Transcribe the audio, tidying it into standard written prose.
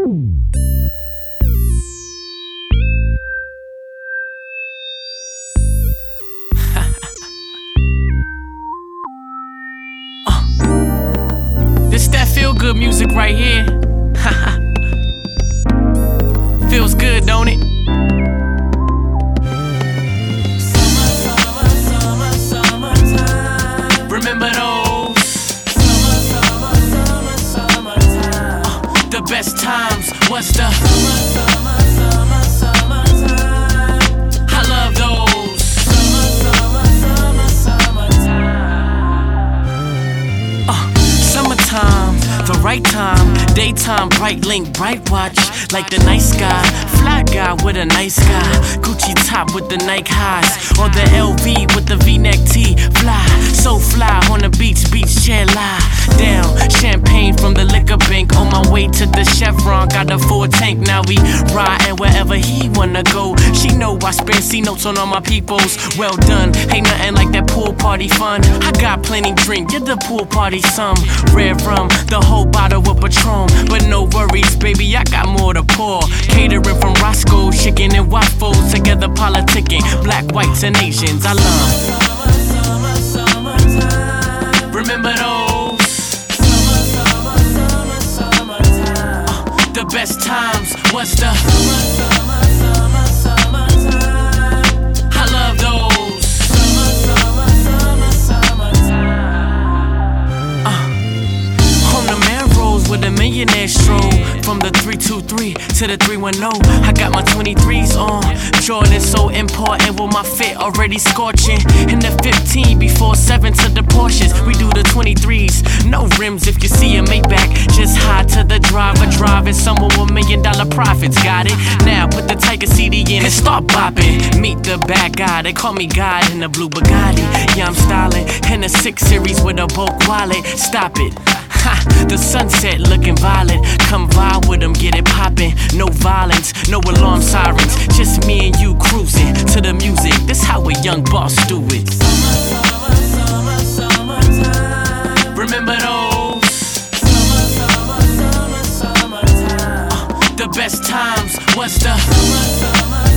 This that feel good music right here. Feels good, don't it? Remember those? The best times. What's the? I love those. Summertime, the right time, daytime, bright link, bright watch, like the night sky, fly guy with a nice guy, Gucci top with the Nike highs, or the LV with the V-neck tee, fly, so fly on the beach chair lie down, champagne from the liquor bank, on my way to the Chevron, got a full tank, now we riding wherever he wanna go, she know I spend C notes on all my peoples, well done, ain't nothing like that pool party fun, I got plenty drink, get the pool party some, red rum, the whole bottle of Patron, but no worries, baby, I got more to pour. Catering from Roscoe, chicken and waffles, together politicking, black, whites, and Asians. I love. Remember those? The best times. What's the? I love those. With a millionaire stroll from the 323 to the 310. I got my 23s on. Jordan so important with my fit already scorching. In the 15 before 7 to the Porsches. We do the 23s. No rims if you see a Maybach. Just high to the driver driving somewhere with $1 million profits. Got it? Now put the Tiger CD in and start bopping. Meet the bad guy. They call me God in the blue Bugatti. Yeah, I'm styling in a 6 Series with a bulk wallet. Stop it. The sunset looking violent. Come vibe with them, get it poppin'. No violence, no alarm sirens. Just me and you cruising to the music. This how a young boss do it. Remember those? The best times. What's the?